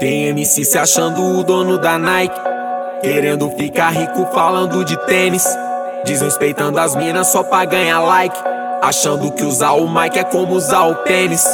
Tem MC se achando o dono da Nike, querendo ficar rico falando de tênis, desrespeitando as minas só pra ganhar like, achando que usar o mic é como usar o pênis.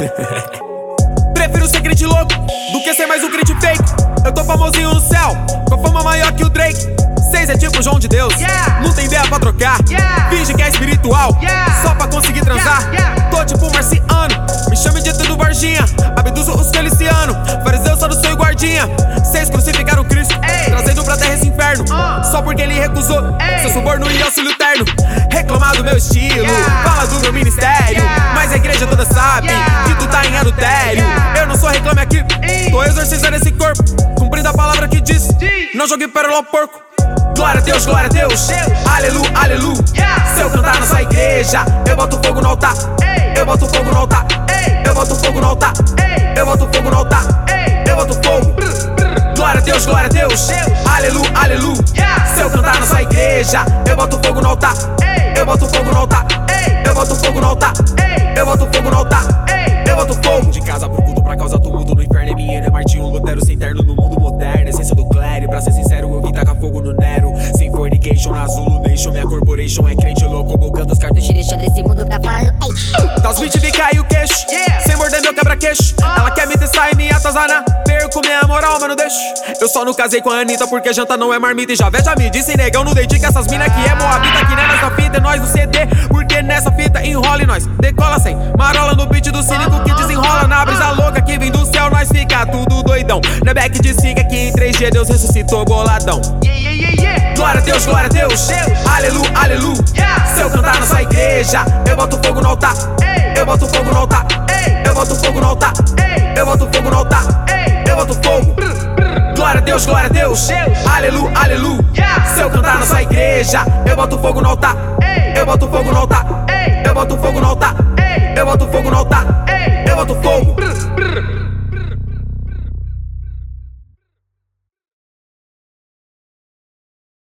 Prefiro ser crente louco do que ser mais um crente fake. Eu tô famosinho no céu, com fama maior que o Drake. Cês é tipo João de Deus, não tem ideia pra trocar. Finge que é espiritual, só pra conseguir transar. Tô tipo marciano, me chame de tudo Varginha. Abduzo os felicianos, fariseu só no seu guardinha. Cês crucificaram Cristo, trazendo pra terra esse inferno, só porque ele recusou seu suborno e auxílio terno. Reclamar do meu estilo, fala do meu ministério, mas a igreja toda sabe que tu tá em adultério. Eu não sou reclame aqui, tô exorcizando esse corpo, cumprindo a palavra que diz: não jogue pérola ao porco. Glória a Deus, aleluia, aleluia. Se eu cantar nessa igreja, eu boto fogo no altar. Eu boto fogo no altar. Eu boto fogo no altar. Eu boto fogo no altar. Eu boto fogo. Glória a Deus, aleluia, aleluia. Se eu cantar nessa igreja, eu boto fogo no altar. Eu boto fogo no altar. Eu boto fogo no altar. Eu boto fogo no altar. Eu boto fogo. De casa pro culto, pra causa tumulto no inferno. É Martinho Lutero sem terno no mundo moderno. Essência do clero, pra ser sincero, eu vim tacar fogo no Nero. Sem fornication, na Zulu Nation, minha corporation é crente louco, bocando os cartuchos, deixando esse mundo pra fora. Das 20 vi cair o queixo, sem morder meu quebra-queixo. Ela quer me testar e me atazanar, perco minha moral, mas não deixo. Eu só não casei com a Anitta porque janta não é marmita. E Javé já me disse, negão, não dedica essas mina que é moabita. Que nem nessa fita, é nós no CD, porque nessa fita enrola e nós decola sem marola no beat do cínico que desenrola na brisa louca que vem do céu. Nós fica tudo doidão, não é back de siga que em 3 dias Deus ressuscitou boladão. Glória a Deus, aleluia, aleluia. Se eu cantar nessa igreja, eu boto fogo no altar. Eu boto fogo no altar. Eu boto fogo no altar. Eu boto fogo no altar. Eu boto fogo. Glória a Deus, aleluia, aleluia. Se eu cantar nessa igreja, eu boto fogo no altar. Eu boto fogo no altar. Eu boto fogo no altar. Eu boto fogo no altar. Eu boto fogo.